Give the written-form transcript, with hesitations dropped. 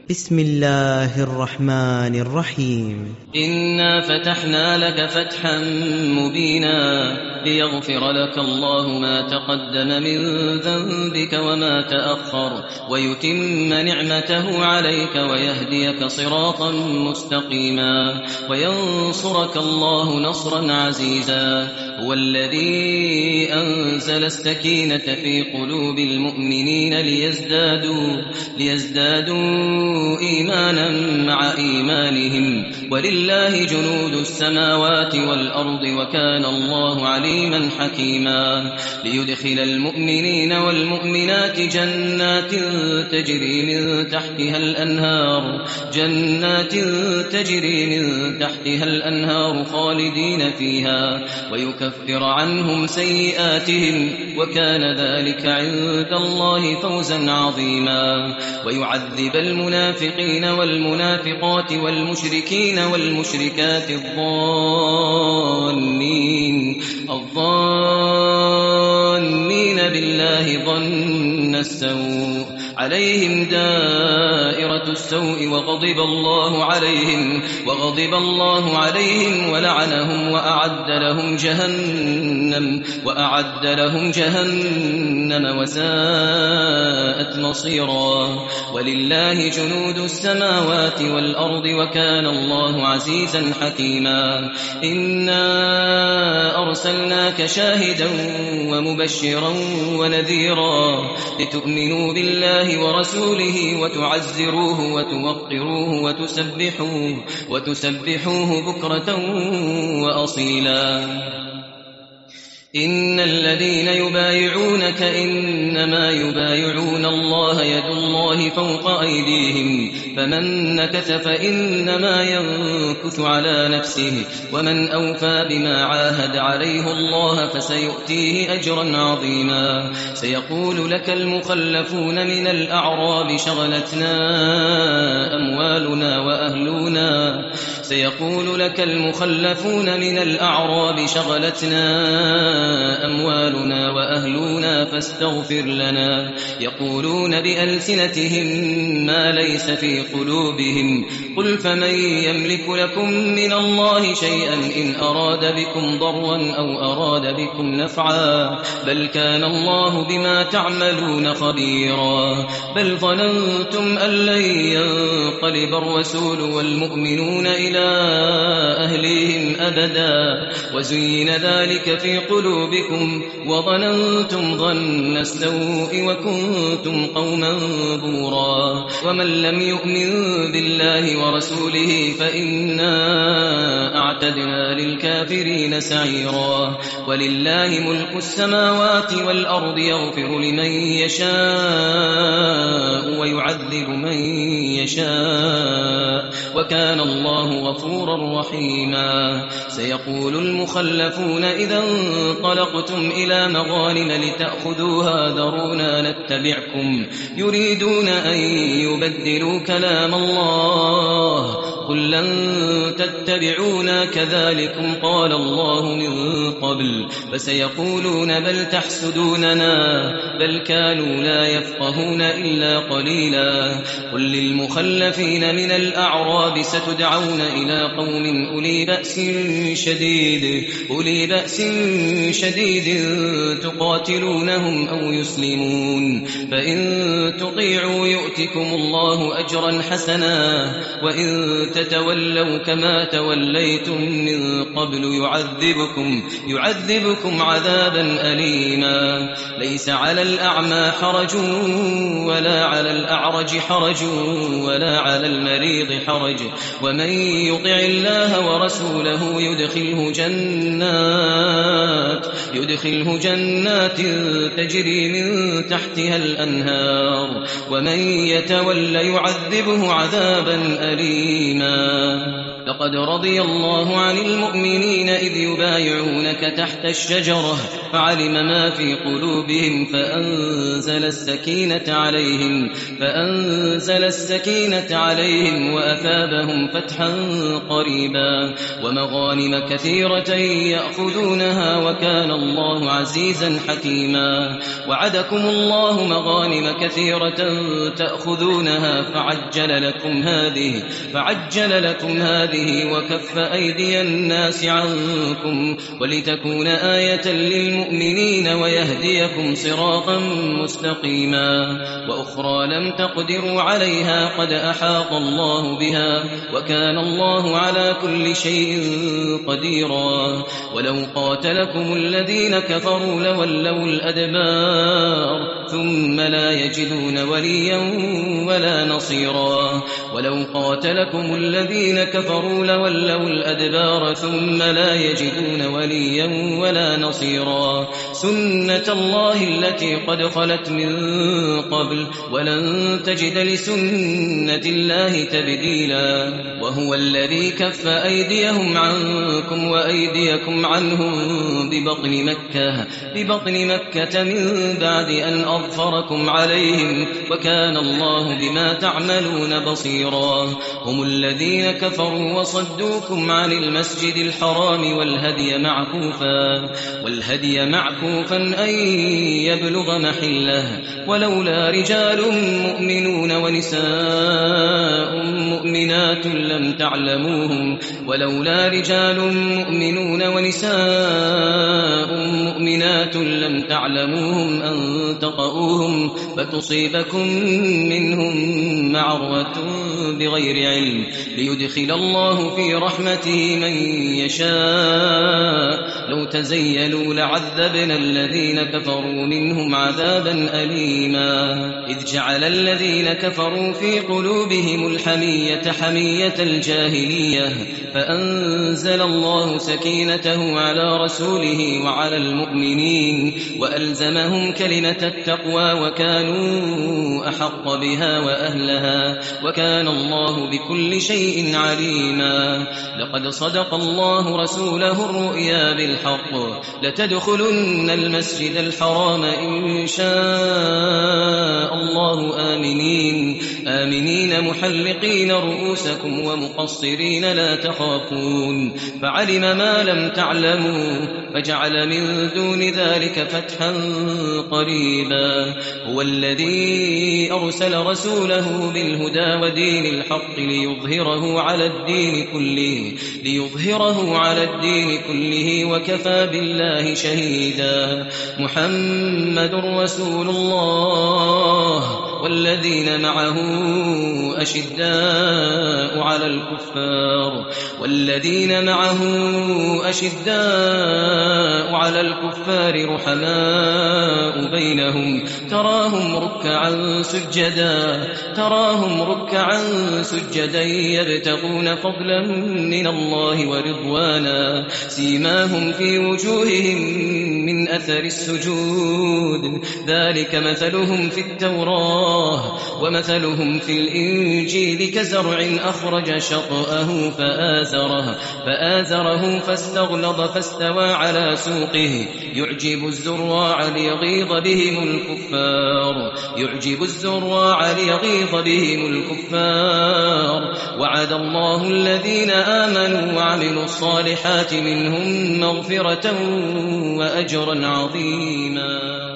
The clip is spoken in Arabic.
بسم الله الرحمن الرحيم. إنا فتحنا لك فتحا مبينا ليغفر لك الله ما تقدم من ذنبك وما تأخر ويتم نعمته عليك ويهديك صراطا مستقيما وينصرك الله نصرا عزيزا. هو الذي أنزل السكينة في قلوب المؤمنين ليزدادوا إيمانا مع إيمانهم ولله جنود السماوات والأرض وكان الله عليما حكيما. ليدخل المؤمنين والمؤمنات جنات تجري من تحتها الأنهار خالدين فيها ويكفر عنهم سيئاتهم وكان ذلك عند الله فوزا عظيما. ويعذب المنافقين والمنافقات والمشركين والمشركات الظانين بالله ظن السوء عليهم دائرة السوء وغضب الله عليهم ولعنهم وأعد لهم جهنم وساءت مصيرا. ولله جنود السماوات والأرض وكان الله عزيزا حكيما. إنا أرسلناك شاهدا ومبشرا ونذيرا لتؤمنوا بالله ورسوله وتعزروه وتوقروه وتسبحوه بكرة وأصيلا. إن الذين يبايعونك إنما يبايعون الله يد الله فوق أيديهم فمن نكث فإنما ينكث على نفسه ومن أوفى بما عاهد عليه الله فسيؤتيه أجرا عظيما. سيقول لك المخلفون من الأعراب شغلتنا أموالنا وأهلنا فاستغفر لنا يقولون بألسنتهم ما ليس في قلوبهم قل فمن يملك لكم من الله شيئا إن أراد بكم ضرا أو أراد بكم نفعا بل كان الله بما تعملون خبيرا. بل ظننتم أن لن ينقلب الرسول والمؤمنون إلى أهليهم أبدا وزين ذلك في قلوبكم وظننتم ظن السوء وكنتم قوما بورا. ومن لم يؤمن بالله ورسوله فإنا أعتدنا للكافرين سعيرا. ولله ملك السماوات والأرض يغفر لمن يشاء ويعذب من يشاء وكان الله غفورا رحيما. سيقول المخلفون إذا انطلقتم إلى مغانم لتأخذوها ذرونا نتبعكم يريدون أن يبدلوا كلام الله قل لن تتبعونا كذلكم قال الله من قبل فسيقولون بل تحسدوننا بل كانوا لا يفقهون إلا قليلا. قل للمخلفين من الأعراب ستدعون إلى قوم أولي بأس شديد تقاتلونهم أو يسلمون فإن تطيعوا يؤتكم الله أجرا حسنا وإن تتولوا كما توليتم من قبل يعذبكم عذابا أليما. ليس على الأعمى حرج ولا على الأعرج حرج ولا على المريض حرج ومن يطع الله ورسوله يدخله جنات تجري من تحتها الأنهار ومن يتول يعذبه عذابا أليما. حكيما لقد رضي الله عن المؤمنين إذ يبايعونك تحت الشجرة فعلم ما في قلوبهم فأنزل السكينة عليهم وأثابهم فتحا قريبا ومغانم كثيرة يأخذونها وكان الله عزيزا حكيما وعدكم الله مغانم كثيرة تأخذونها فعجل لكم هذه وكف أيدي الناس عنكم ولتكون آية للمؤمنين ويهديكم صراطا مستقيما وأخرى لم تقدروا عليها قد أحاط الله بها وكان الله على كل شيء قديرا ولو قاتلكم الذين كفروا لولوا الأدبار ثم لا يجدون وليا ولا نصيرا ولو قاتلكم الذين كفروا لولوا الأدبار ثم لا يجدون وليا ولا نصيرا سنة الله التي قد خلت من قبل ولن تجد لسنة الله تبديلا وهو الذي كف أيديهم عنكم وأيديكم عنهم ببطن مكة من بعد أن أظفركم عليهم وكان الله بما تعملون بصيرا هم الذين كفروا وصدوكم عن المسجد الحرام والهدي معكوفا أن يبلغ محله ولولا رجال مؤمنون ونساء مؤمنات لم تعلموهم أن تطؤوهم فتصيبكم منهم معرة بغير علم ليدخل الله في رحمته من يشاء لو تزيلوا لعذبنا الذين كفروا منهم عذابا أليما إذ جعل الذين كفروا في قلوبهم الحمية حمية الجاهلية فأنزل الله سكينته على رسوله وعلى المؤمنين وألزمهم كلمة التقوى وكانوا أحق بها وأهلها وكان الله بكل شيء عليما لقد صدق الله رسوله الرؤيا بالحق لتدخلن المسجد الحرام إن شاء الله آمنين محلقين رؤوسكم ومقصرين لا تخافون فعلم ما لم تعلموا فجعل من دون ذلك فتحا قريبا هو الذي أرسل رسوله بالهدى ودين الحق ليظهره على الدين كله وكفى بالله شهيدا محمد رسول الله والذين معه أشداء على الكفار رحماء بينهم تراهم ركعا سجدا يبتغون فضلا من الله ورضوانا سيماهم في وجوههم من أثر السجود ذلك مثلهم في التوراة ومثلهم في الإنجيل كزرع أخرج شطأه فآزره فاستغلظ فاستوى على سوقه يعجب الزراع ليغيظ بهم الكفار وعد الله الذين آمنوا وعملوا الصالحات منهم مغفرة وأجرا عظيما